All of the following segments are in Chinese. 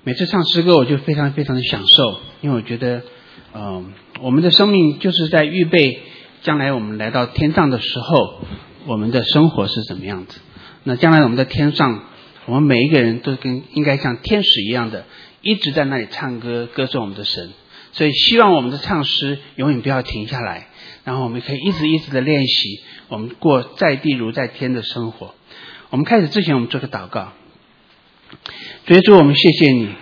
每次唱诗歌我就非常非常的享受，因为我觉得我们的生命就是在预备将来我们来到天上的时候，我们的生活是怎么样子。那将来我们在天上，我们每一个人都应该像天使一样的一直在那里唱歌歌颂我们的神。所以希望我们的唱诗永远不要停下来，然后我们可以一直一直的练习，我们过在地如在天的生活。我们开始之前，我们做个祷告。主耶稣，我们谢谢你，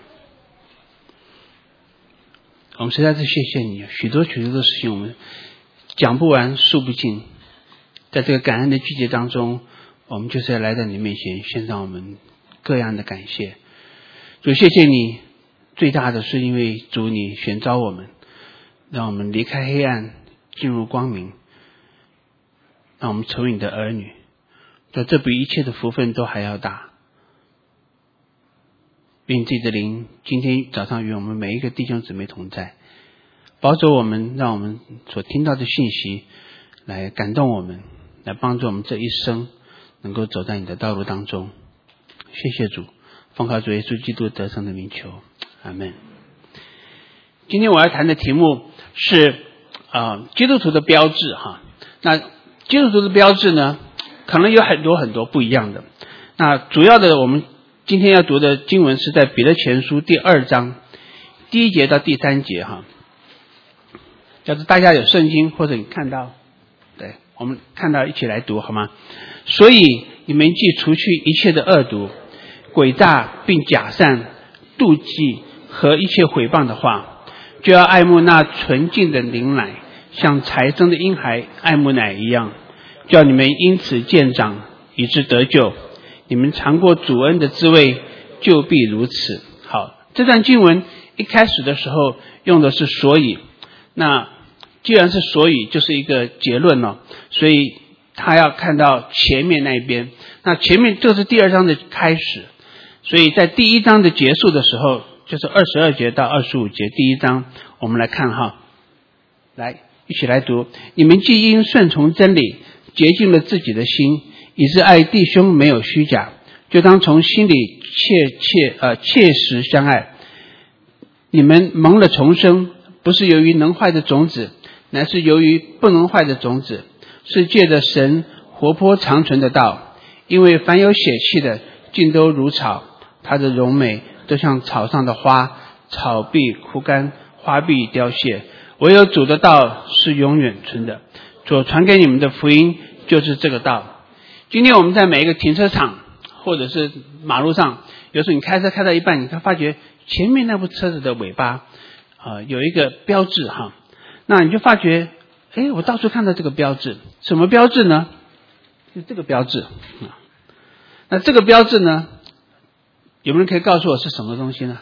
我们实在是谢谢你，许多许多的事情我们讲不完数不尽。在这个感恩的季节当中，我们就是要来到你面前献上我们各样的感谢。主，谢谢你，最大的是因为主你选召我们，让我们离开黑暗进入光明，让我们成为你的儿女。这比一切的福分都还要大。愿自己的灵今天早上与我们每一个弟兄姊妹同在，保守我们，让我们所听到的信息来感动我们，来帮助我们这一生能够走在你的道路当中。谢谢主，奉靠主耶稣基督得胜的名求，阿们。今天我要谈的题目是基督徒的标志哈。那基督徒的标志呢，可能有很多很多不一样的。那主要的我们今天要读的经文是在彼得前书第2章第1节到第3节哈。要是大家有圣经或者你看到，对，我们看到一起来读好吗？所以你们既除去一切的恶毒、诡诈并假善、妒忌和一切毁谤的话，就要爱慕那纯净的灵奶，像才生的婴孩爱慕奶一样，叫你们因此渐长，以致得救。你们尝过主恩的滋味，就必如此。好，这段经文一开始的时候用的是所以，那既然是所以，就是一个结论了，所以他要看到前面那一边。那前面这是第2章的开始，所以在第1章的结束的时候，就是22节到25节，第1章我们来看哈，来一起来读。你们既因顺从真理，洁净了自己的心，以致爱弟兄没有虚假，就当从心里切实相爱。你们蒙了重生，不是由于能坏的种子，乃是由于不能坏的种子，是借着神活泼长存的道。因为凡有血气的，尽都如草，它的荣美都像草上的花，草必枯干，花必凋谢，唯有主的道是永远存的。所传给你们的福音就是这个道。今天我们在每一个停车场或者是马路上，有时候你开车开到一半，你会发觉前面那部车子的尾巴有一个标志哈。那你就发觉我到处看到这个标志。什么标志呢？就这个标志那这个标志呢，有没有人可以告诉我是什么东西呢？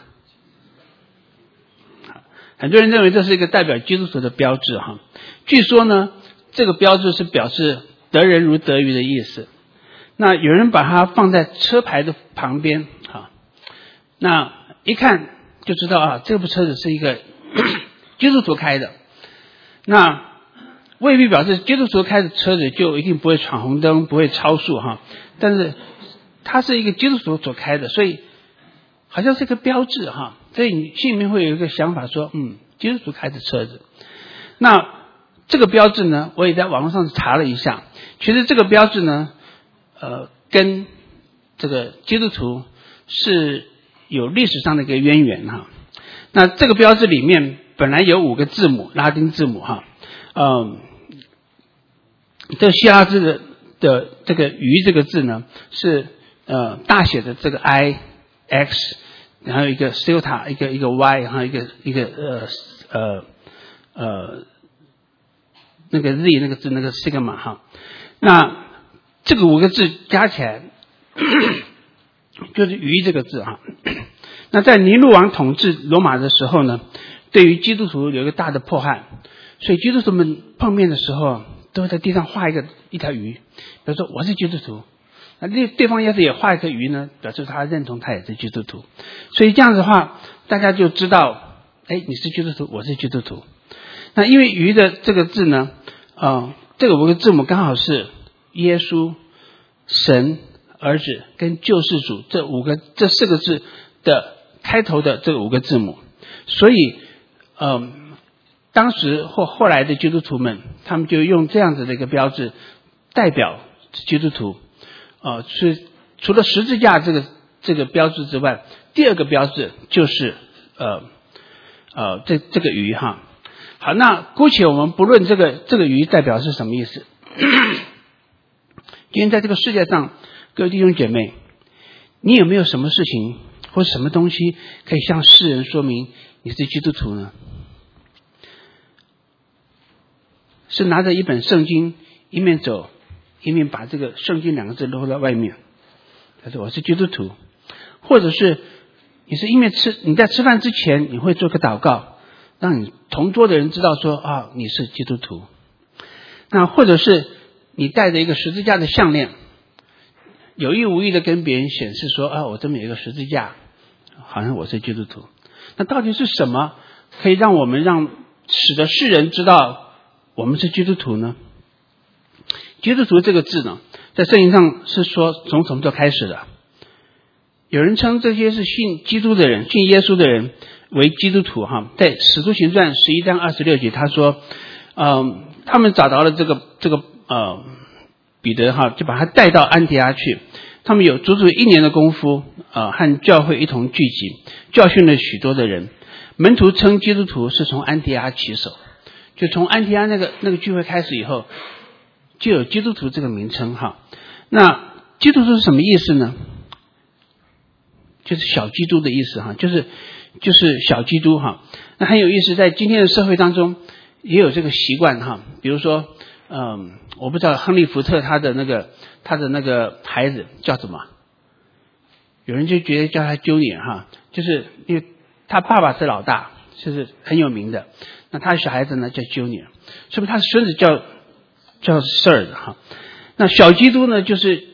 很多人认为这是一个代表基督徒的标志哈。据说呢，这个标志是表示得人如得鱼的意思。那有人把它放在车牌的旁边那一看就知道这部车子是一个基督徒开的。那未必表示基督徒开的车子就一定不会闯红灯，不会超速但是它是一个基督徒所开的，所以好像是一个标志所以你心里面会有一个想法说基督徒开的车子。那这个标志呢，我也在网络上查了一下，其实这个标志呢跟这个基督徒是有历史上的一个渊源那这个标志里面本来有5个字母，拉丁字母这个希腊字的这个鱼这个字呢是大写的这个 I X， 然后一个 Celta 一个 Y， 然后一个那个 Z 那个字那个 Sigma 那这个5个字加起来就是鱼这个字那在尼禄王统治罗马的时候呢，对于基督徒有一个大的迫害，所以基督徒们碰面的时候都会在地上画一条鱼，比如说我是基督徒，那对方要是也画一个鱼呢，表示他认同他也是基督徒。所以这样子的话，大家就知道你是基督徒，我是基督徒。那因为鱼的这个字呢这个5个字母刚好是耶稣、神、儿子跟救世主这4个字的开头的这5个字母。所以当时或后来的基督徒们，他们就用这样子的一个标志代表基督徒。是除了十字架这个标志之外，第二个标志就是这个鱼哈。好，那姑且我们不论这个鱼代表是什么意思。今天在这个世界上，各位弟兄姐妹，你有没有什么事情或什么东西可以向世人说明你是基督徒呢？是拿着一本圣经一面走一面把这个圣经2个字露在外面，他说我是基督徒。或者是你在吃饭之前你会做个祷告，让你同桌的人知道说你是基督徒。那或者是你带着一个十字架的项链，有意无意的跟别人显示说我这么有一个十字架，好像我是基督徒。那到底是什么可以让我们使得世人知道我们是基督徒呢？基督徒这个字呢，在圣经上是说从什么时候开始的？有人称这些是信基督的人，信耶稣的人为基督徒哈。在使徒行传11章26节，他说他们找到了这个彼得哈，就把他带到安提阿去。他们有足足1年的功夫和教会一同聚集，教训了许多的人。门徒称基督徒是从安提阿起手，就从安提阿那个聚会开始以后，就有基督徒这个名称哈。那基督徒是什么意思呢？就是小基督的意思哈，就是小基督哈。那很有意思，在今天的社会当中也有这个习惯哈。比如说我不知道亨利福特他的那个孩子叫什么，有人就觉得叫他 Junior 哈，就是因为他爸爸是老大，就是很有名的，那他的小孩子呢叫 Junior， 说明他的孙子叫 Sir 的哈。那小基督呢就是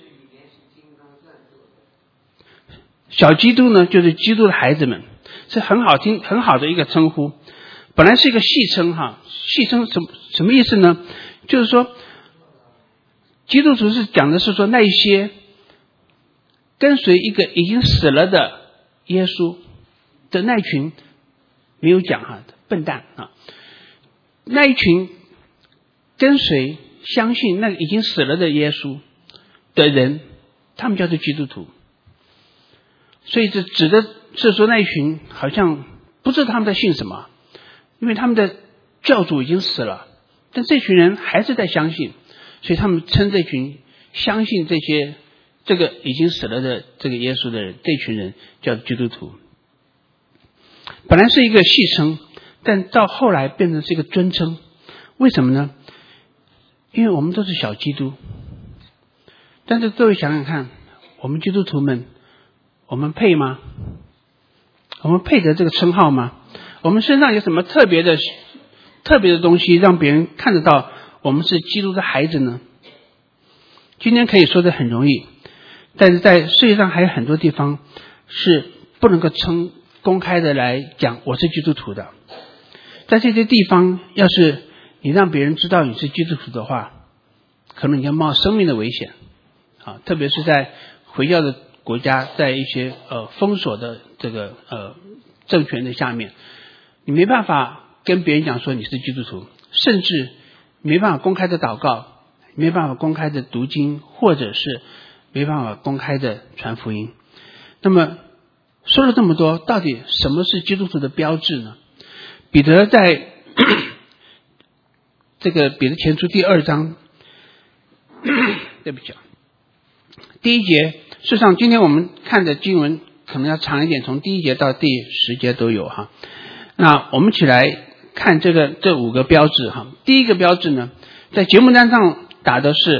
基督的孩子们，是很好听很好的一个称呼。本来是一个戏称哈，戏称什么意思呢？就是说基督徒是讲的是说那一些跟随一个已经死了的耶稣的那一群，没有讲哈笨蛋啊，那一群跟随相信那个已经死了的耶稣的人，他们叫做基督徒。所以这指的是说那一群好像不知道他们在信什么，因为他们的教主已经死了，但这群人还是在相信，所以他们称这群相信这个已经死了的这个耶稣的人，这群人叫基督徒。本来是一个戏称，但到后来变成是一个尊称。为什么呢？因为我们都是小基督。但是各位想想看，我们基督徒们，我们配吗？我们配得这个称号吗？我们身上有什么特别的东西让别人看得到我们是基督的孩子呢？今天可以说的很容易，但是在世界上还有很多地方是不能够公开的来讲我是基督徒的。在这些地方，要是你让别人知道你是基督徒的话，可能你要冒生命的危险啊！特别是在回教的国家，在一些封锁的这个政权的下面，你没办法跟别人讲说你是基督徒，甚至没办法公开的祷告，没办法公开的读经，或者是没办法公开的传福音。那么说了这么多，到底什么是基督徒的标志呢？彼得在这个彼得前书第2章对不起第1节，事实上今天我们看的经文可能要长一点，从第1节到第10节都有哈。那我们一起来看这5个标志哈。第一个标志呢，在节目单上打的是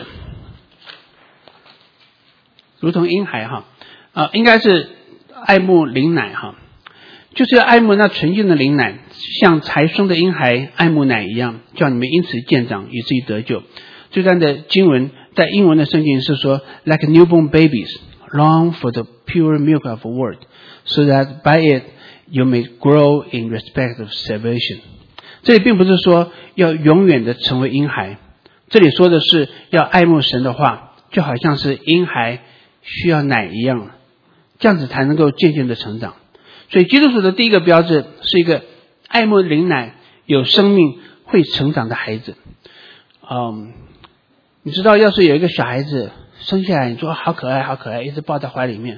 如同婴孩哈，应该是爱慕灵奶哈，就是要爱慕那纯净的灵奶，像才生的婴孩爱慕奶一样，叫你们因此渐长，以至于得救。这段的经文在英文的圣经是说 like newborn babies long for the pure milk of the word so that by it you may grow in respect of salvation。 这里并不是说要永远的成为婴孩，这里说的是要爱慕神的话，就好像是婴孩需要奶一样，这样子才能够渐渐的成长。 所以基督徒的第一个标志是一个爱慕灵奶、有生命、会成长的孩子。你知道，要是有一个小孩子生下来，你说好可爱好可爱，一直抱在怀里面，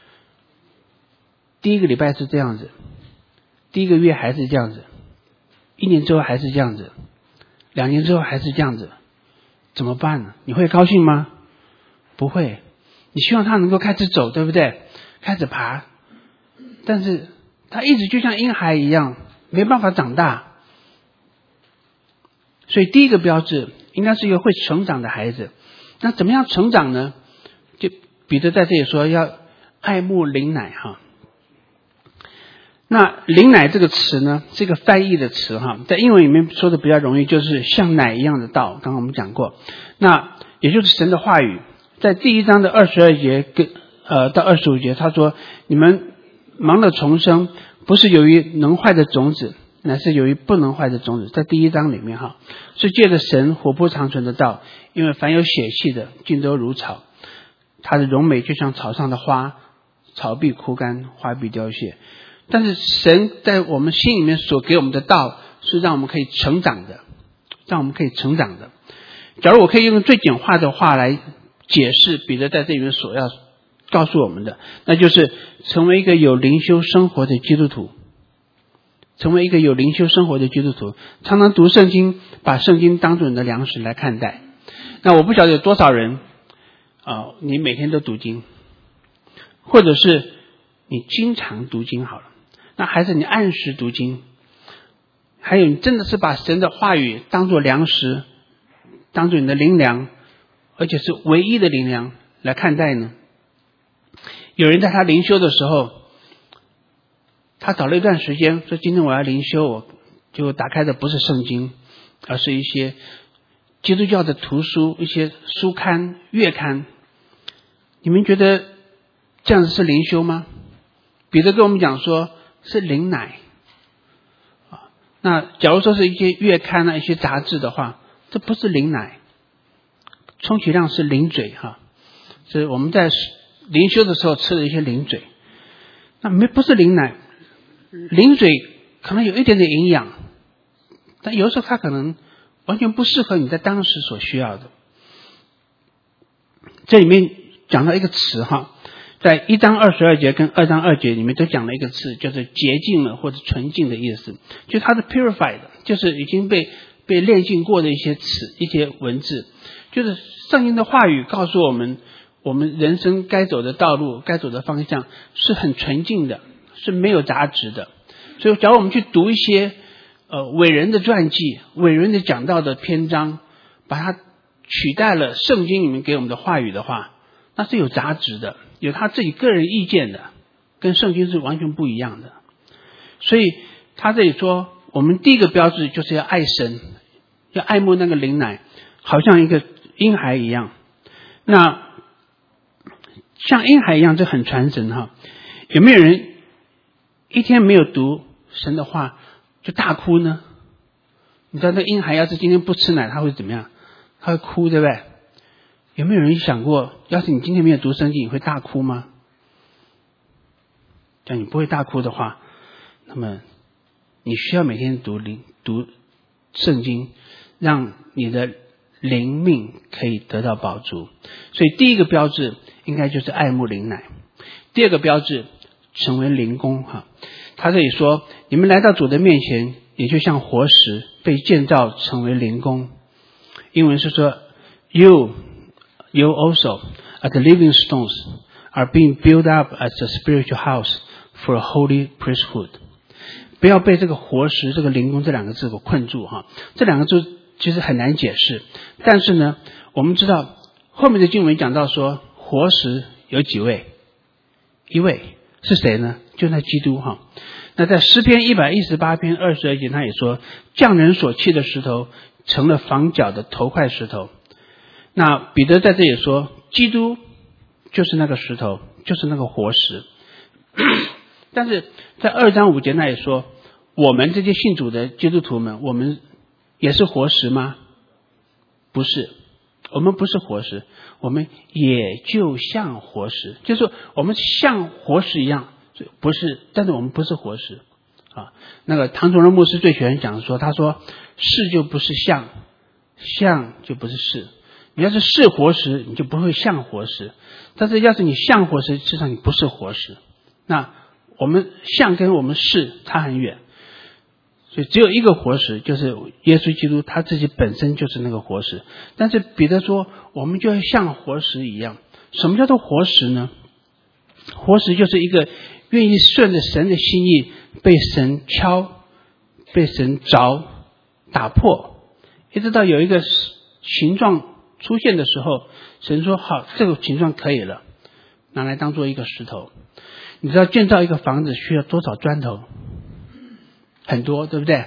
第一个礼拜是这样子，第一个月还是这样子，1年之后还是这样子，2年之后还是这样子，怎么办呢？你会高兴吗？不会。你希望他能够开始走，对不对？开始爬，但是他一直就像婴孩一样，没办法长大。所以第一个标志应该是一个会成长的孩子。那怎么样成长呢？就彼得在这里说要爱慕灵奶哈。那灵奶这个词呢，是一个翻译的词哈，在英文里面说的比较容易，就是像奶一样的道，刚刚我们讲过。那也就是神的话语，在第1章的22节到25节，他说你们忙着重生，不是由于能坏的种子，乃是由于不能坏的种子。在第1章里面哈，是借着神活泼长存的道，因为凡有血气的尽都如草，它的荣美就像草上的花，草必枯干，花必凋谢。但是神在我们心里面所给我们的道是让我们可以成长的，让我们可以成长的。假如我可以用最简化的话来解释彼得在这里面所要告诉我们的，那就是成为一个有灵修生活的基督徒。成为一个有灵修生活的基督徒，常常读圣经，把圣经当作你的粮食来看待。那我不晓得有多少人你每天都读经，或者是你经常读经好了，那还是你按时读经，还有你真的是把神的话语当作粮食，当作你的灵粮，而且是唯一的灵粮来看待呢？有人在他灵修的时候，他找了一段时间说今天我要灵修，我就打开的不是圣经，而是一些基督教的图书，一些书刊月刊。你们觉得这样子是灵修吗？彼得跟我们讲说是灵奶。那假如说是一些月刊一些杂志的话，这不是灵奶，充其量是零嘴哈，是我们在灵修的时候吃的一些零嘴。那不是灵奶，零嘴可能有一点点营养，但有时候它可能完全不适合你在当时所需要的。这里面讲到一个词哈，在1章22节跟2章2节里面都讲了一个词，就是洁净了或者纯净的意思，就它是 purified， 就是已经被炼净过的一些词一些文字，就是圣经的话语告诉我们，我们人生该走的道路该走的方向是很纯净的，是没有杂质的。所以假如我们去读一些伟人的传记，伟人的讲道的篇章，把它取代了圣经里面给我们的话语的话，那是有杂质的，有他自己个人意见的，跟圣经是完全不一样的。所以他这里说我们第一个标志就是要爱神，要爱慕那个灵奶，好像一个婴孩一样。那像婴孩一样，这很传神哈。有没有人一天没有读神的话就大哭呢？你知道那婴孩要是今天不吃奶，他会怎么样？他会哭，对不对？有没有人想过，要是你今天没有读圣经，你会大哭吗？假如你不会大哭的话，那么你需要每天读圣经，让你的灵命可以得到饱足。所以第一个标志应该就是爱慕灵奶。第二个标志成为灵宫哈。他这里说，你们来到主的面前，也就像活石被建造成为灵宫。英文是说 You also as the living stones are being built up as a spiritual house for a holy priesthood。 不要被这个活石这个灵宫这两个字给困住哈。这两个字其实很难解释，但是呢我们知道后面的经文讲到说活石有几位，一位是谁呢？就那基督哈。那在诗篇118篇22节他也说，匠人所弃的石头成了房角的头块石头。那彼得在这里说，基督就是那个石头，就是那个活石。但是在2章5节那里说，我们这些信主的基督徒们，我们也是活石吗？不是，我们不是活石，我们也就像活石，就是说我们像活石一样， 不是，但是我们不是活石啊。那个唐崇荣牧师最喜欢讲说，他说是就不是像，像就不是是。你要是是活石，你就不会像活石；但是要是你像活石，事实上你不是活石。那我们像跟我们是差很远，所以只有一个活石，就是耶稣基督，他自己本身就是那个活石。但是彼得说，我们就要像活石一样。什么叫做活石呢？活石就是一个愿意顺着神的心意，被神敲，被神凿，打破，一直到有一个形状出现的时候，神说好，这个形状可以了，拿来当做一个石头。你知道建造一个房子需要多少砖头？很多，对不对？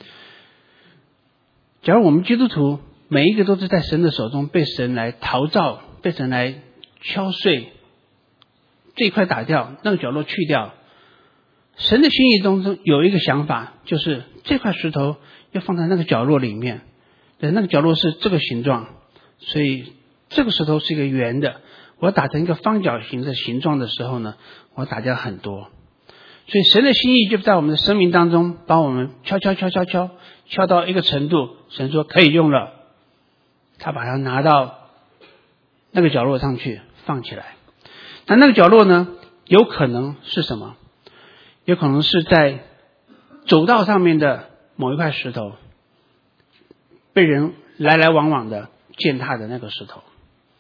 假如我们基督徒每一个都是在神的手中被神来陶造，被神来敲碎，这一块打掉，那个角落去掉，神的心意中有一个想法，就是这块石头要放在那个角落里面，对，那个角落是这个形状，所以这个石头是一个圆的，我打成一个方角形的形状的时候呢，我打掉很多。所以神的心意就在我们的生命当中，帮我们敲到一个程度，神说可以用了，他把它拿到那个角落上去放起来。那个角落呢，有可能是什么？有可能是在走道上面的某一块石头，被人来来往往的践踏的那个石头。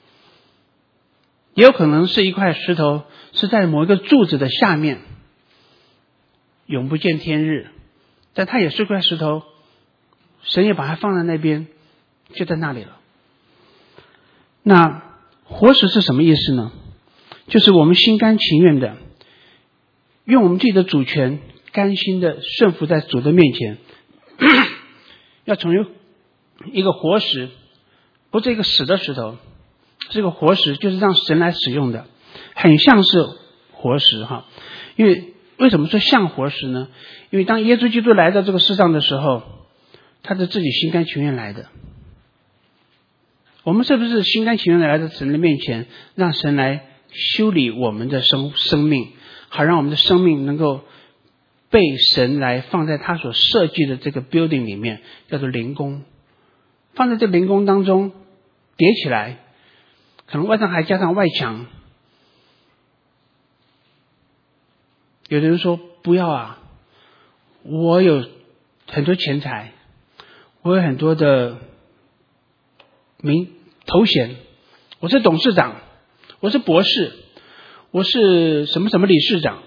也有可能是一块石头是在某一个柱子的下面，永不见天日，但它也是块石头，神也把它放在那边，就在那里了。那活石是什么意思呢？就是我们心甘情愿的用我们自己的主权，甘心的顺服在主的面前，要成为一个活石，不是一个死的石头，这个活石就是让神来使用的，很像是活石哈。因为为什么说像活石呢？因为当耶稣基督来到这个世上的时候，他是自己心甘情愿来的。我们是不是心甘情愿的来到神的面前，让神来修理我们的生命，好让我们的生命能够被神来放在他所设计的这个 building 里面，叫做灵宫，放在这灵宫当中叠起来，可能外上还加上外墙。有的人说不要啊，我有很多钱财，我有很多的头衔，我是董事长，我是博士，我是什么什么理事长，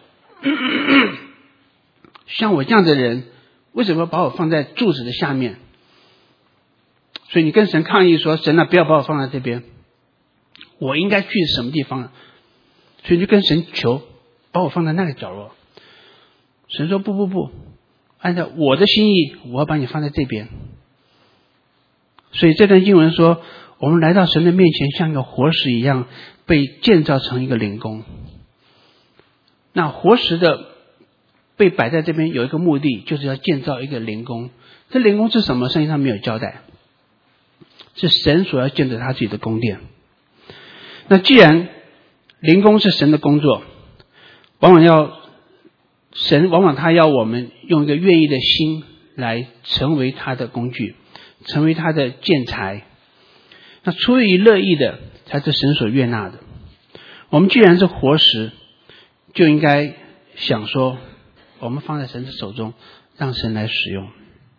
像我这样的人为什么把我放在柱子的下面？所以你跟神抗议说，神啊，不要把我放在这边，我应该去什么地方？所以你就跟神求，把我放在那个角落。神说不，按照我的心意，我要把你放在这边。所以这段经文说，我们来到神的面前，像一个活石一样被建造成一个灵宫。那活石的被摆在这边有一个目的，就是要建造一个灵宫。这灵宫是什么？圣经上没有交代，是神所要建造他自己的宫殿。那既然灵宫是神的工作，往往他要我们用一个愿意的心来成为他的工具，成为他的建材。那出于乐意的才是神所悦纳的。我们既然是活石，就应该想说，我们放在神的手中，让神来使用。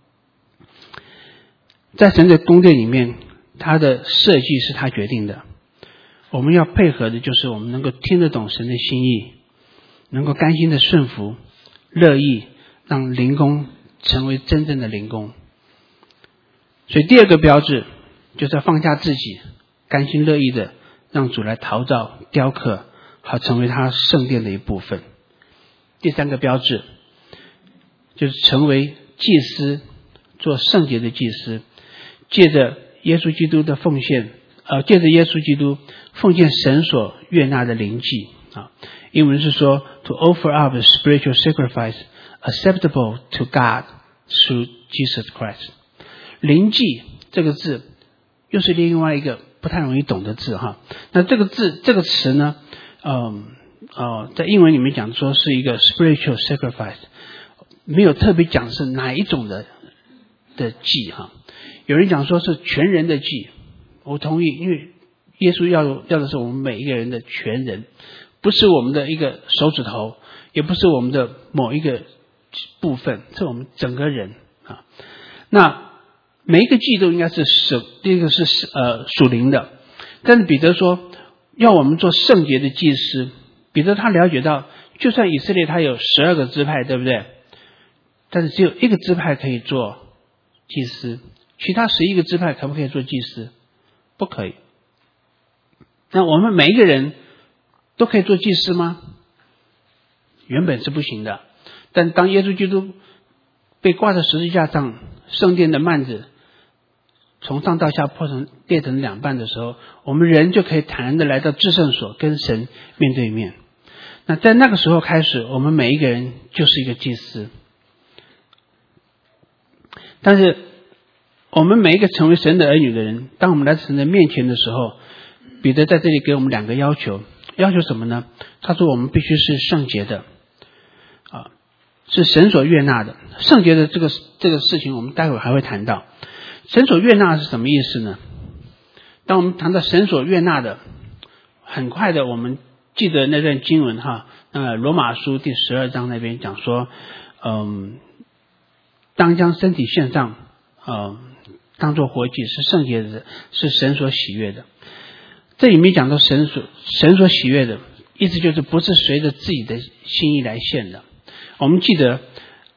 在神的宫殿里面，他的设计是他决定的，我们要配合的就是我们能够听得懂神的心意，能够甘心的顺服，乐意让灵宫成为真正的灵宫。所以第二个标志就是要放下自己，甘心乐意的让主来陶造雕刻，好成为他圣殿的一部分。第三个标志就是成为祭司，做圣洁的祭司，借着耶稣基督的奉献，借着耶稣基督奉献神所悦纳的灵祭啊。英文是说 to offer up a spiritual sacrifice acceptable to God through Jesus Christ。 灵祭这个字又是另外一个不太容易懂的字哈。那这个词呢， 在英文里面讲说是一个 spiritual sacrifice， 没有特别讲是哪一种的祭哈。有人讲说是全人的祭，我同意，因为耶稣要的是我们每一个人的全人，不是我们的一个手指头，也不是我们的某一个部分，是我们整个人啊。那每一个祭都应该是第一个是属灵的，但是彼得说要我们做圣洁的祭司。彼得他了解到，就算以色列他有12个支派，对不对？但是只有一个支派可以做祭司，其他11个支派可不可以做祭司？不可以。那我们每一个人都可以做祭司吗？原本是不行的。但当耶稣基督被挂在十字架上，圣殿的幔子从上到下裂成2半的时候，我们人就可以坦然的来到至圣所，跟神面对面。那在那个时候开始，我们每一个人就是一个祭司。但是我们每一个成为神的儿女的人，当我们来到神的面前的时候，彼得在这里给我们2个要求。要求什么呢？他说我们必须是圣洁的是神所悦纳的。圣洁的这个事情我们待会还会谈到。神所悦纳是什么意思呢？当我们谈到神所悦纳的，很快的我们记得那段经文罗马书第12章那边讲说当将身体献上当作活祭，是圣洁的，是神所喜悦的。这里面讲到神所喜悦的，意思就是不是随着自己的心意来献的。我们记得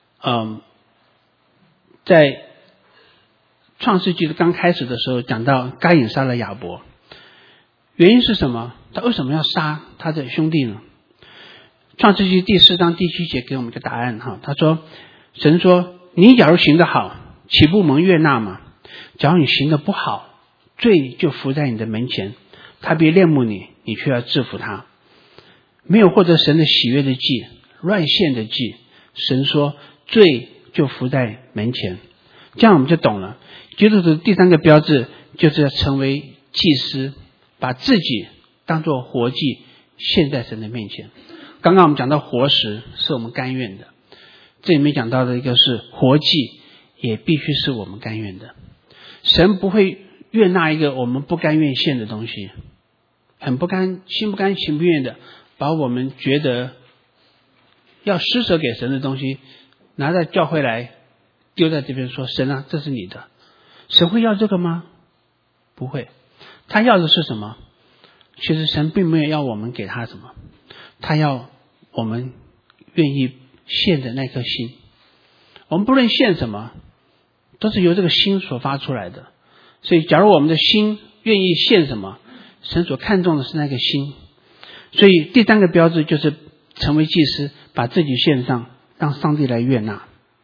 在创世纪的刚开始的时候讲到该隐杀了亚伯，原因是什么？他为什么要杀他的兄弟呢？创世纪第4章第7节给我们一个答案他说，神说你假如行得好，岂不蒙悦纳吗？假如你行得不好，罪就伏在你的门前，他必恋慕你，你却要制服他。没有获得神的喜悦的祭，乱献的祭，神说罪就伏在门前。这样我们就懂了，基督徒第3个标志就是要成为祭司，把自己当作活祭献在神的面前。刚刚我们讲到活食是我们甘愿的，这里面讲到的一个是活祭也必须是我们甘愿的。神不会悦纳一个我们不甘愿献的东西，心不甘情不愿的把我们觉得要施舍给神的东西拿在教会来丢在这边说，神啊，这是你的。神会要这个吗？不会。他要的是什么？其实神并没有要我们给他什么，他要我们愿意献的那颗心。我们不论献什么，都是由这个心所发出来的。所以假如我们的心愿意献什么，神所看重的是那个心。所以第3个标志就是成为祭司，把自己献上，让上帝来悦纳。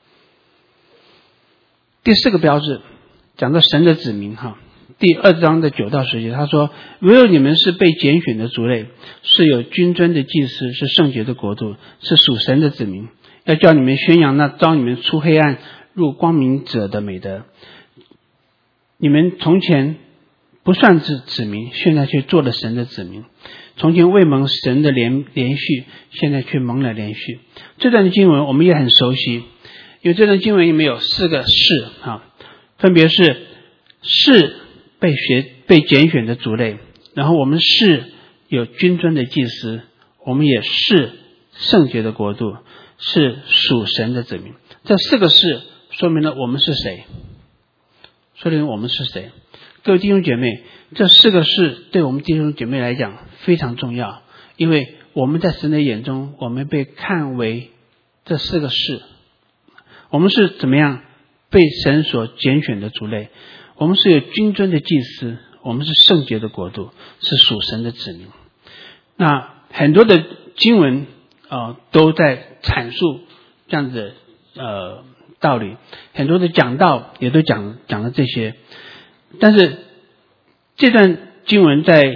第4个标志讲到神的子民第2章的9到10节，他说唯有你们是被拣选的族类，是有君尊的祭司，是圣洁的国度，是属神的子民，要叫你们宣扬那召你们出黑暗入光明者的美德。你们从前不算是子民，现在却做了神的子民。从前未蒙神的连续，现在却蒙了连续。这段经文我们也很熟悉，因为这段经文里面有4个是分别是被拣选的族类，然后我们是有君尊的祭司，我们也是圣洁的国度，是属神的子民。这4个是说明了我们是谁，说明我们是谁。各位弟兄姐妹，这4个是对我们弟兄姐妹来讲非常重要，因为我们在神的眼中，我们被看为这4个是。我们是怎么样被神所拣选的族类，我们是有君尊的祭司，我们是圣洁的国度，是属神的子民。那很多的经文都在阐述这样子的道理，很多的讲道也都讲了这些。但是这段经文在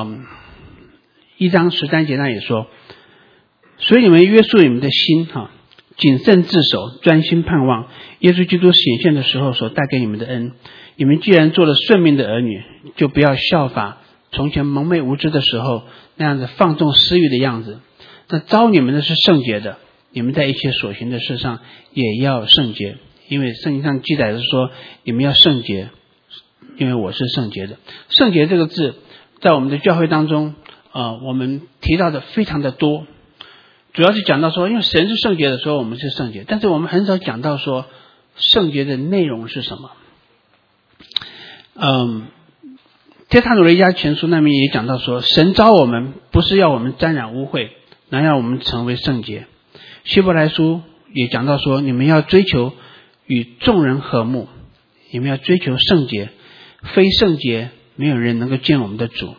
1章13节那也说，所以你们约束你们的心谨慎自守，专心盼望耶稣基督显现的时候所带给你们的恩。你们既然做了顺命的儿女，就不要效法从前蒙昧无知的时候那样子放纵私欲的样子， 那召你们的是圣洁的，你们在一切所行的事上也要圣洁，因为圣经上记载是说你们要圣洁，因为我是圣洁的。圣洁这个字在我们的教会当中我们提到的非常的多，主要是讲到说因为神是圣洁的，所以我们是圣洁，但是我们很少讲到说圣洁的内容是什么。帖撒罗尼迦前书那边也讲到说，神召我们不是要我们沾染污秽，乃要我们成为圣洁。希伯来书也讲到说，你们要追求与众人和睦，你们要追求圣洁，非圣洁没有人能够见我们的主。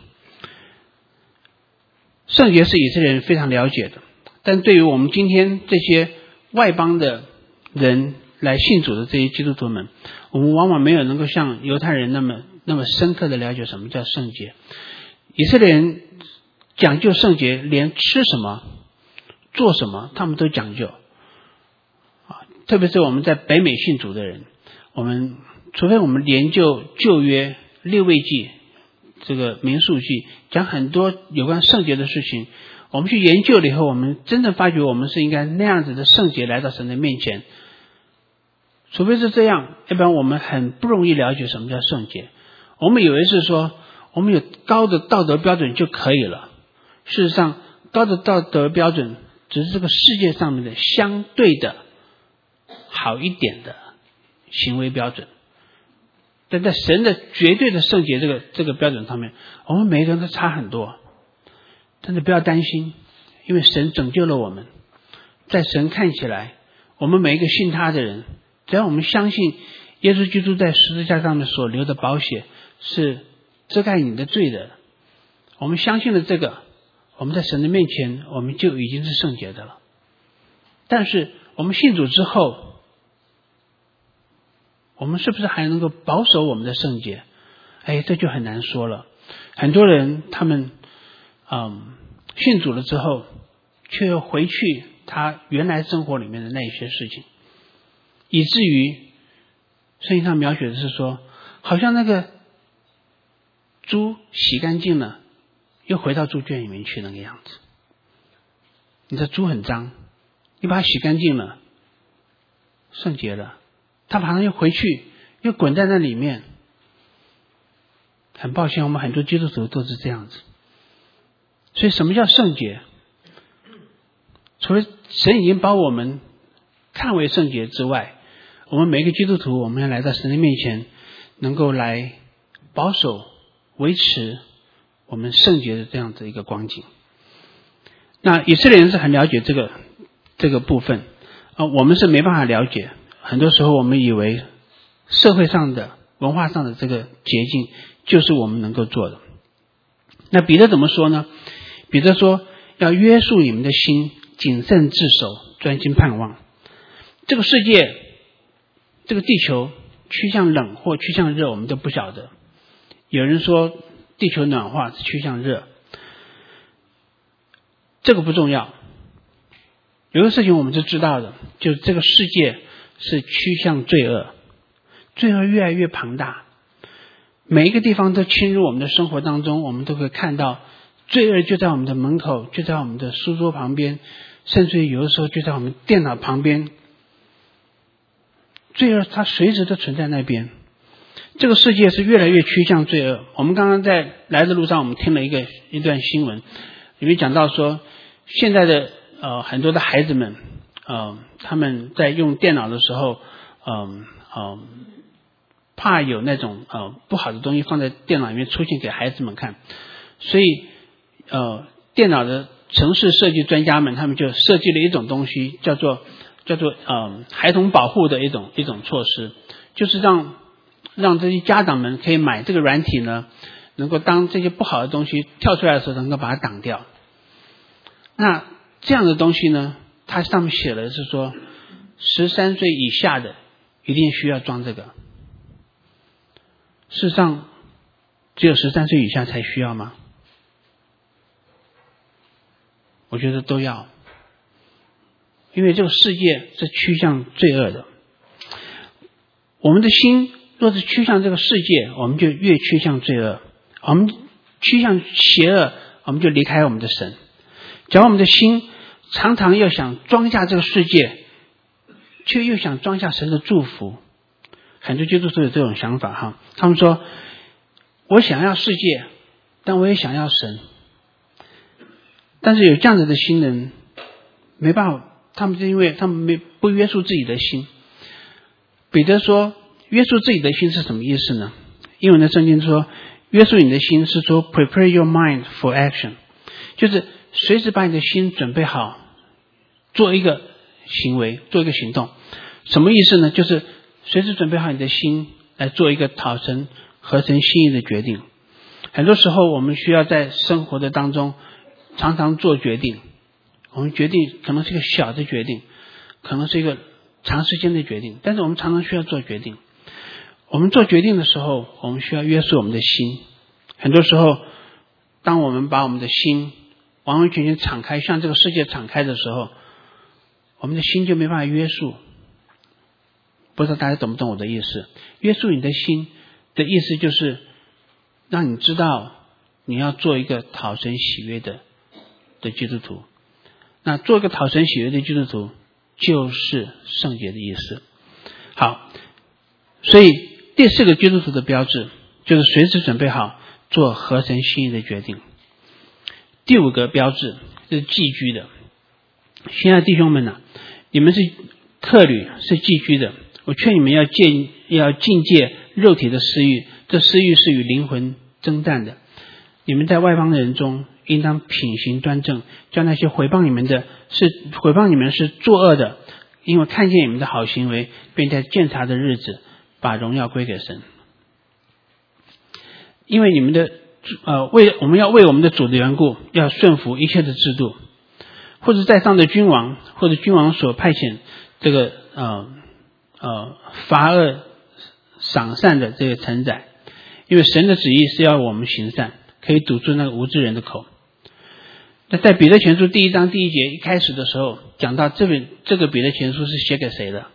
圣洁是以色列人非常了解的，但对于我们今天这些外邦的人来信主的这些基督徒们，我们往往没有能够像犹太人那么深刻的了解什么叫圣洁。以色列人讲究圣洁，连吃什么做什么他们都讲究特别是我们在北美信主的人，除非我们研究旧约利未记这个民数记，讲很多有关圣洁的事情，我们去研究了以后，我们真的发觉我们是应该那样子的圣洁来到神的面前。除非是这样，要不然我们很不容易了解什么叫圣洁。我们以为是说我们有高的道德标准就可以了，事实上高的道德标准只是这个世界上面的相对的好一点的行为标准，但在神的绝对的圣洁这个标准上面，我们每一个人都差很多。但是不要担心，因为神拯救了我们，在神看起来，我们每一个信他的人，只要我们相信耶稣基督在十字架上面所流的宝血是遮盖你的罪的，我们相信了这个，我们在神的面前我们就已经是圣洁的了。但是我们信主之后，我们是不是还能够保守我们的圣洁？这就很难说了。很多人他们信主了之后，却又回去他原来生活里面的那一些事情，以至于圣经上描写的是说，好像那个猪洗干净了，又回到猪圈里面去那个样子。你的猪很脏，你把它洗干净了，圣洁了，它马上又回去，又滚在那里面。很抱歉，我们很多基督徒都是这样子。所以什么叫圣洁？除了神已经把我们看为圣洁之外，我们每一个基督徒，我们要来到神的面前，能够来保守维持我们圣洁的这样子一个光景。那以色列人是很了解这个部分我们是没办法了解。很多时候我们以为社会上的文化上的这个捷径就是我们能够做的。那彼得怎么说呢？彼得说，要约束你们的心，谨慎自守，专心盼望。这个世界，这个地球趋向冷或趋向热，我们都不晓得。有人说地球暖化是趋向热，这个不重要。有个事情我们是知道的，就是这个世界是趋向罪恶，罪恶越来越庞大，每一个地方都侵入我们的生活当中，我们都可以看到罪恶就在我们的门口，就在我们的书桌旁边，甚至于有的时候就在我们电脑旁边。罪恶它随时都存在那边。这个世界是越来越趋向罪恶。我们刚刚在来的路上，我们听了一段新闻，里面讲到说，现在的很多的孩子们他们在用电脑的时候怕有那种不好的东西放在电脑里面出现给孩子们看，所以电脑的程式设计专家们他们就设计了一种东西，叫做孩童保护的一种措施，就是让这些家长们可以买这个软体呢，能够当这些不好的东西跳出来的时候能够把它挡掉。那这样的东西呢，它上面写的是说13岁以下的一定需要装这个。事实上只有13岁以下才需要吗？我觉得都要，因为这个世界是趋向罪恶的。我们的心若是趋向这个世界，我们就越趋向罪恶；我们趋向邪恶，我们就离开我们的神。假如我们的心常常要想装下这个世界，却又想装下神的祝福。很多基督徒有这种想法哈，他们说我想要世界，但我也想要神。但是有这样子的新人没办法，他们是因为他们不约束自己的心。彼得说约束自己的心是什么意思呢？英文的圣经说约束你的心是说 prepare your mind for action， 就是随时把你的心准备好做一个行为，做一个行动。什么意思呢？就是随时准备好你的心来做一个讨神合神心意的决定。很多时候我们需要在生活的当中常常做决定，我们决定可能是一个小的决定，可能是一个长时间的决定，但是我们常常需要做决定。我们做决定的时候，我们需要约束我们的心。很多时候当我们把我们的心完完全全敞开，向这个世界敞开的时候，我们的心就没办法约束。不知道大家懂不懂我的意思？约束你的心的意思就是让你知道你要做一个讨神喜悦的基督徒。那做一个讨神喜悦的基督徒就是圣洁的意思。好，所以第四个基督徒的标志就是随时准备好做合神心意的决定。第五个标志是寄居的。亲爱的弟兄们啊，你们是客旅，是寄居的，我劝你们要禁戒肉体的私欲，这私欲是与灵魂征战的。你们在外邦人中应当品行端正，叫那些毁谤你们是作恶的，因为看见你们的好行为，便在鉴察的日子把荣耀归给神。因为你们的我们要为我们的主的缘故，要顺服一切的制度，或者在上的君王，或者君王所派遣这个罚恶赏善的这个承载。因为神的旨意是要我们行善，可以堵住那个无知人的口。那在彼得前书第1章第1节一开始的时候讲到这个彼得前书是写给谁的？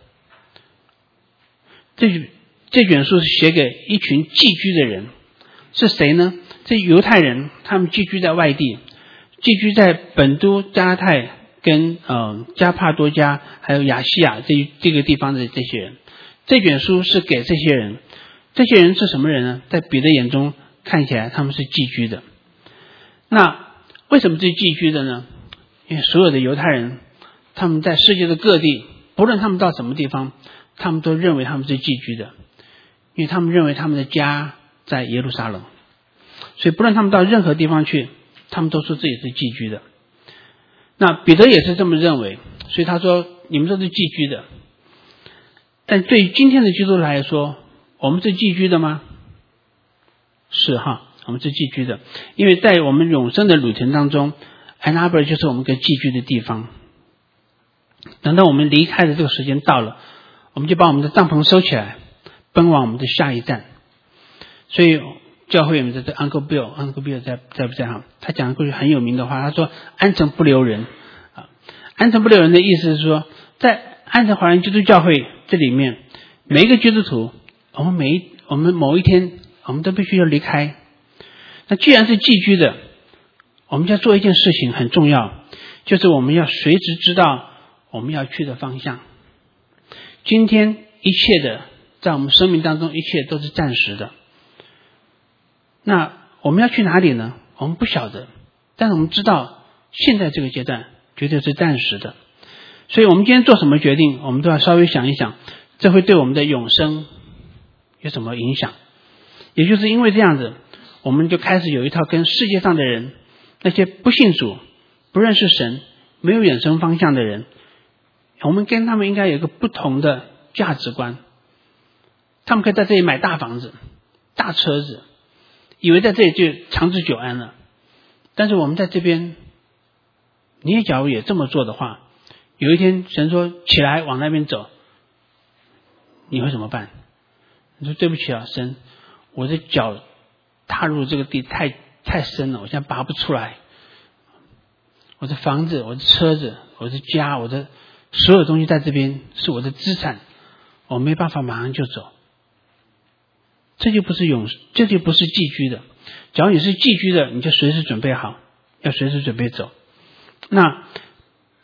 这卷书是写给一群寄居的人。是谁呢？这犹太人，他们寄居在外地，寄居在本都、加拉太跟加帕多家还有亚细亚这个地方的这些人。这卷书是给这些人。这些人是什么人呢？在彼得眼中看起来他们是寄居的。那为什么是寄居的呢？因为所有的犹太人，他们在世界的各地，不论他们到什么地方，他们都认为他们是寄居的，因为他们认为他们的家在耶路撒冷，所以不论他们到任何地方去，他们都说自己是寄居的。那彼得也是这么认为，所以他说你们都是寄居的。但对于今天的基督徒来说，我们是寄居的吗？是哈，我们是寄居的。因为在我们永生的旅程当中，安纳伯就是我们个寄居的地方。等到我们离开的这个时间到了，我们就把我们的帐篷收起来，奔往我们的下一站。所以教会里面的 Uncle Bill 在不在哈？他讲过去很有名的话，他说安城不留人。安城不留人的意思是说，在安城华人基督教会这里面，每一个基督徒，我们某一天我们都必须要离开。那既然是寄居的，我们要做一件事情很重要，就是我们要随时知道我们要去的方向。今天一切的在我们生命当中，一切都是暂时的。那我们要去哪里呢？我们不晓得，但是我们知道现在这个阶段绝对是暂时的。所以我们今天做什么决定，我们都要稍微想一想，这会对我们的永生有什么影响。也就是因为这样子，我们就开始有一套跟世界上的人，那些不信主、不认识神、没有永生方向的人，我们跟他们应该有一个不同的价值观。他们可以在这里买大房子、大车子，以为在这里就长治久安了。但是我们在这边，你也假如也这么做的话，有一天神说起来往那边走，你会怎么办？你说对不起啊，神，我的脚踏入这个地太深了，我现在拔不出来。我的房子、我的车子、我的家、我的所有东西在这边是我的资产，我没办法马上就走。这就不是寄居的。假如你是寄居的，你就随时准备好，要随时准备走。那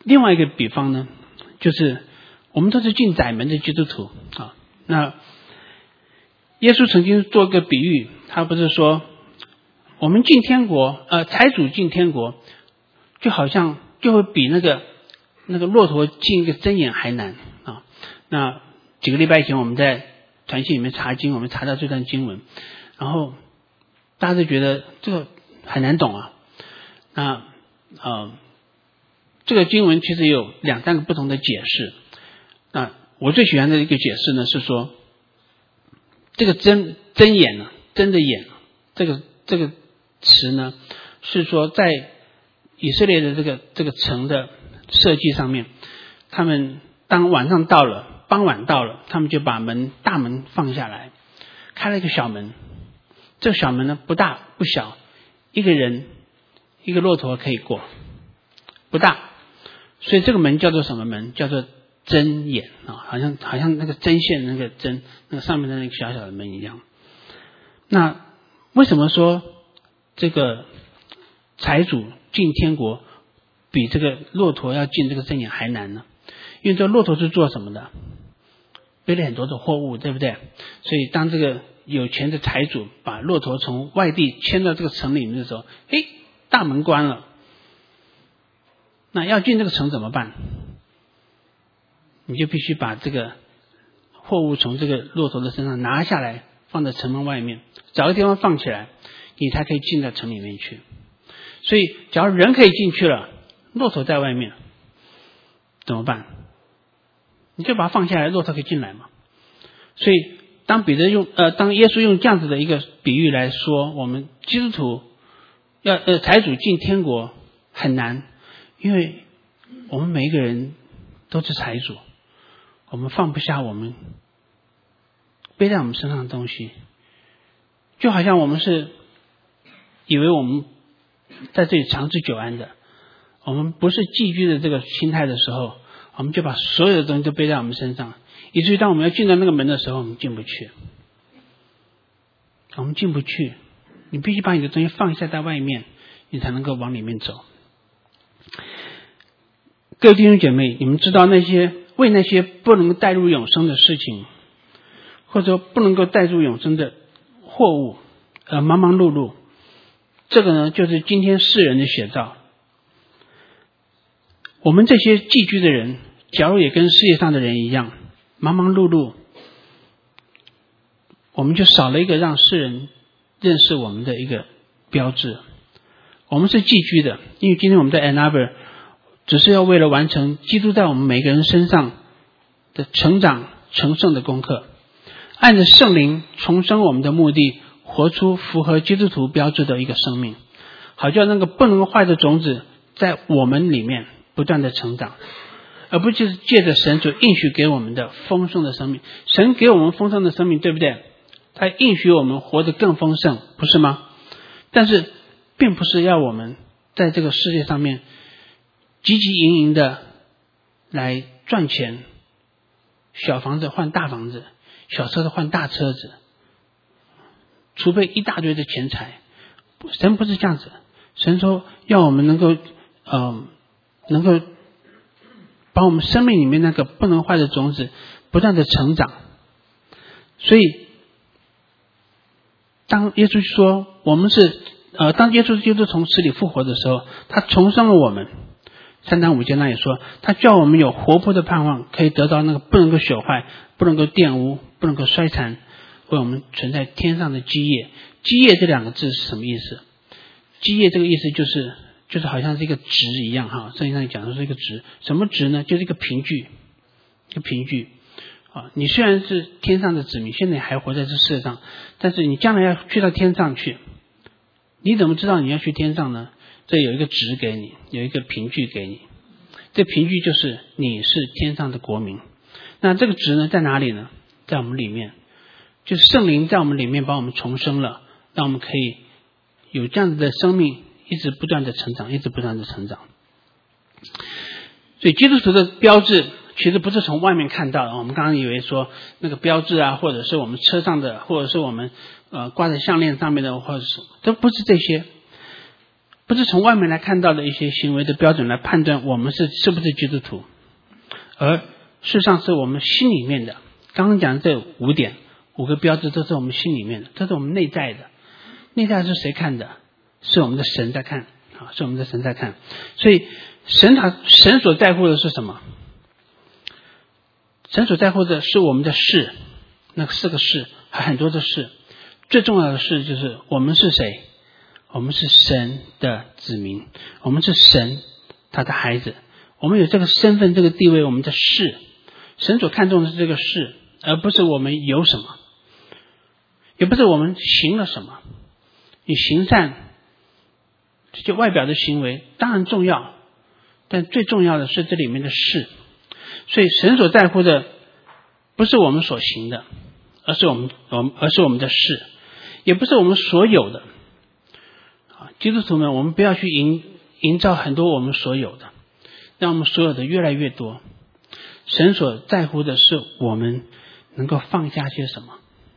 另外一个比方呢，就是我们都是进窄门的基督徒啊。那耶稣曾经做个比喻，他不是说我们进天国，财主进天国，就好像就会比那个骆驼进一个针眼还难啊。那几个礼拜前我们在团契里面查经，我们查到这段经文，然后大家都觉得这个很难懂啊。那这个经文其实有2、3个不同的解释。那我最喜欢的一个解释呢，是说这个针眼呢，针的眼，这个词呢，是说在以色列的这个城的设计上面，他们当晚上到了，傍晚到了，他们就把大门放下来，开了一个小门。这个小门呢，不大不小，一个人一个骆驼可以过，不大，所以这个门叫做什么门？叫做针眼啊，好像那个针线那个针，那个上面的那个小小的门一样。那为什么说这个财主进天国比这个骆驼要进这个针眼还难呢？因为这骆驼是做什么的？背了很多的货物，对不对？所以当这个有钱的财主把骆驼从外地迁到这个城里面的时候，大门关了，那要进这个城怎么办？你就必须把这个货物从这个骆驼的身上拿下来，放在城门外面，找个地方放起来，你才可以进到城里面去。所以假如人可以进去了，骆驼在外面怎么办？你就把它放下来，骆驼可以进来嘛。所以当耶稣用这样子的一个比喻来说，我们基督徒财主进天国很难，因为我们每一个人都是财主，我们放不下我们背在我们身上的东西，就好像我们是以为我们在这里长治久安的，我们不是寄居的这个心态的时候，我们就把所有的东西都背在我们身上，以至于当我们要进到那个门的时候，我们进不去。我们进不去，你必须把你的东西放下在外面，你才能够往里面走。各位弟兄姐妹，你们知道为那些不能带入永生的事情，或者不能够带入永生的货物忙忙碌碌，这个呢就是今天世人的写照。我们这些寄居的人，假如也跟世界上的人一样忙忙碌碌，我们就少了一个让世人认识我们的一个标志。我们是寄居的，因为今天我们在 Ann Arbor 只是要为了完成基督在我们每个人身上的成长成圣的功课，按着圣灵重生我们的目的，活出符合基督徒标志的一个生命，好叫那个不能坏的种子在我们里面不断的成长，而不就是借着神所应许给我们的丰盛的生命。神给我们丰盛的生命，对不对？他应许我们活得更丰盛，不是吗？但是并不是要我们在这个世界上面汲汲营营的来赚钱，小房子换大房子，小车子换大车子，储备一大堆的钱财。神不是这样子，神说要我们能够把我们生命里面那个不能坏的种子不断的成长。所以当耶稣说我们是当耶稣基督从死里复活的时候，他重生了我们。3章5节那也说，他叫我们有活泼的盼望，可以得到那个不能够朽坏，不能够玷污，不能够衰残，为我们存在天上的基业。基业这2个字是什么意思？基业这个意思就是好像是一个值一样哈，圣经上讲的是一个值。什么值呢？就是一个凭据，一个凭据啊。你虽然是天上的子民，现在还活在这世界上，但是你将来要去到天上去，你怎么知道你要去天上呢？这有一个值给你，有一个凭据给你。这凭据就是你是天上的国民。那这个值呢在哪里呢？在我们里面，就是圣灵在我们里面把我们重生了，让我们可以有这样子的生命，一直不断的成长，一直不断的成长。所以基督徒的标志其实不是从外面看到的。我们刚刚以为说那个标志啊，或者是我们车上的，或者是我们挂在项链上面的，或者是都不是这些。 不是从外面来看到的一些行为的标准来判断我们是不是基督徒，而事实上是我们心里面的。刚刚讲的这5个标志都是我们心里面的，这是我们内在的。内在是谁看的？是我们的神在看啊，是我们的神在看。所以神所在乎的是什么？神所在乎的是我们的事，那4个事，还很多的事。最重要的事就是我们是谁？我们是神的子民，我们是神他的孩子，我们有这个身份这个地位，我们的事，神所看重的是这个事，而不是我们有什么，也不是我们行了什么。你行善这些外表的行为当然重要，但最重要的是这里面的事。所以神所在乎的不是我们所行的，而是我们的事，也不是我们所有的。基督徒们，我们不要去营造很多我们所有的，让我们所有的越来越多。神所在乎的是我们能够放下些什么。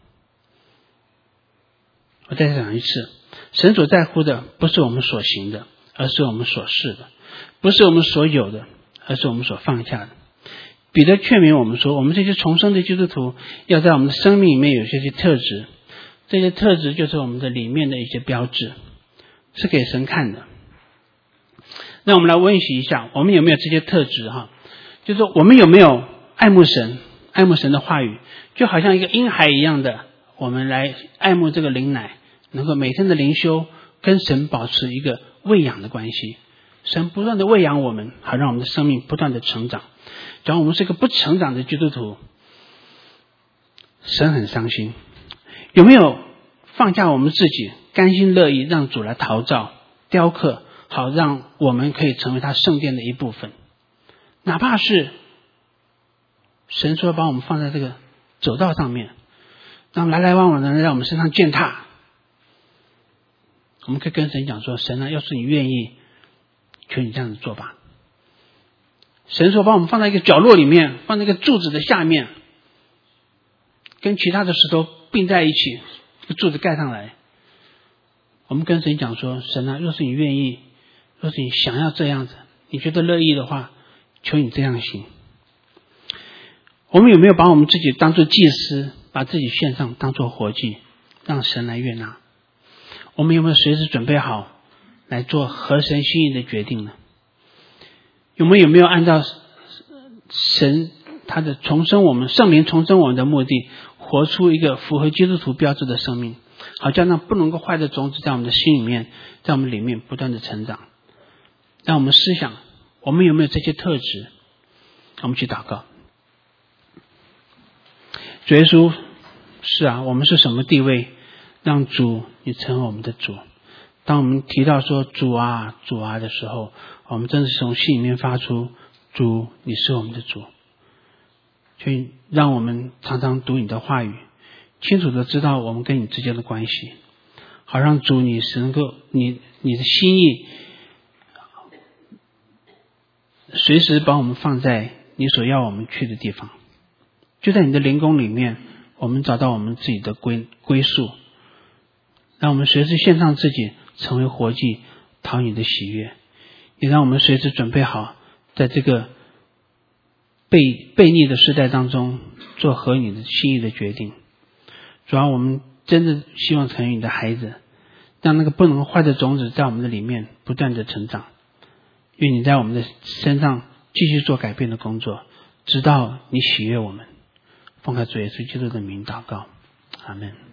我再讲一次，神所在乎的不是我们所行的，而是我们所是的；不是我们所有的，而是我们所放下的。彼得劝勉我们说，我们这些重生的基督徒要在我们的生命里面有这些特质，这些特质就是我们的里面的一些标志，是给神看的。那我们来温习一下，我们有没有这些特质哈？就是说我们有没有爱慕神的话语，就好像一个婴孩一样的，我们来爱慕这个灵奶，能够每天的灵修跟神保持一个喂养的关系。神不断的喂养我们，好让我们的生命不断的成长。假如我们是一个不成长的基督徒，神很伤心。有没有放下我们自己，甘心乐意让主来陶造雕刻，好让我们可以成为他圣殿的一部分？哪怕是神说把我们放在这个走道上面，让来来往往的人在我们身上践踏，我们可以跟神讲说，神啊，要是你愿意，求你这样子做吧。神说把我们放在一个角落里面，放在一个柱子的下面，跟其他的石头并在一起，柱子盖上来。我们跟神讲说，神啊，若是你愿意，若是你想要这样子，你觉得乐意的话，求你这样行。我们有没有把我们自己当作祭司，把自己献上当作活祭，让神来悦纳？我们有没有随时准备好来做合神心意的决定呢？我们有没有按照神他的重生我们，圣灵重生我们的目的，活出一个符合基督徒标志的生命，好叫那不能够坏的种子在我们的心里面，在我们里面不断的成长。让我们思想，我们有没有这些特质？我们去祷告。主耶稣，是啊，我们是什么地位，让主你成为我们的主？当我们提到说主啊主啊的时候，我们真的是从心里面发出，主你是我们的主。所以让我们常常读你的话语，清楚的知道我们跟你之间的关系，好让主你是能够你的心意随时把我们放在你所要我们去的地方。就在你的灵宫里面，我们找到我们自己的归宿，让我们随时献上自己，成为活祭，讨你的喜悦。也让我们随时准备好，在这个悖逆的时代当中，做合你的心意的决定。主要我们真的希望成为你的孩子，让那个不能坏的种子在我们的里面不断的成长。愿你在我们的身上继续做改变的工作，直到你喜悦我们。奉靠主耶稣基督的名祷告，阿们。